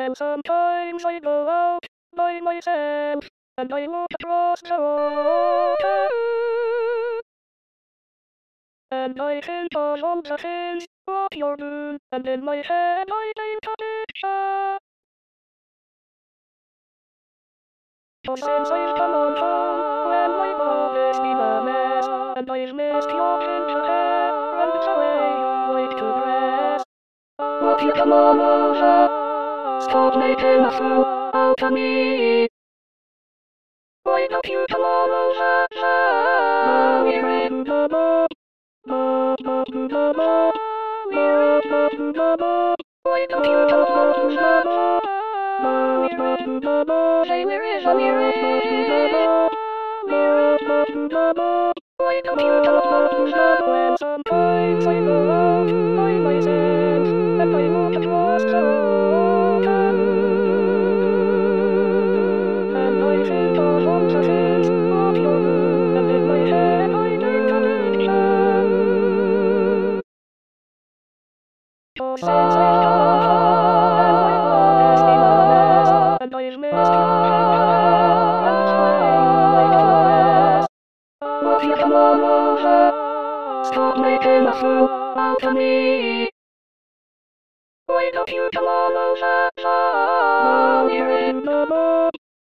When sometimes I go out by myself and I look across the water and I think of all the things what you're doing, and in my head I paint a picture. So since I've come on home, when my body's been a mess, and I've missed your ginger hair and the way you like to dress, won't you come on over? Stop making a fool out of me. Why don't you come on over? We're in the mood. Why don't you come on over? We're in the mood. Say where is a mirror? Why don't you come on over? When sometimes I go out by myself and I walk across the water and I think of all the things what you're doing, and in my head I paint a picture. So since I've come home and my body's been a mess, and I've missed your ginger hair and the way you like to dress, won't you come on over? Stop making a fool out of me. Why don't you come on over? We're in the mood.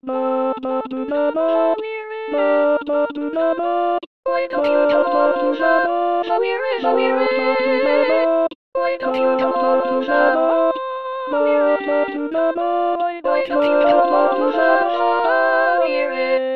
Why don't you come on over? We're in the mood. Why don't you come on over? Why don't you come on over? We're in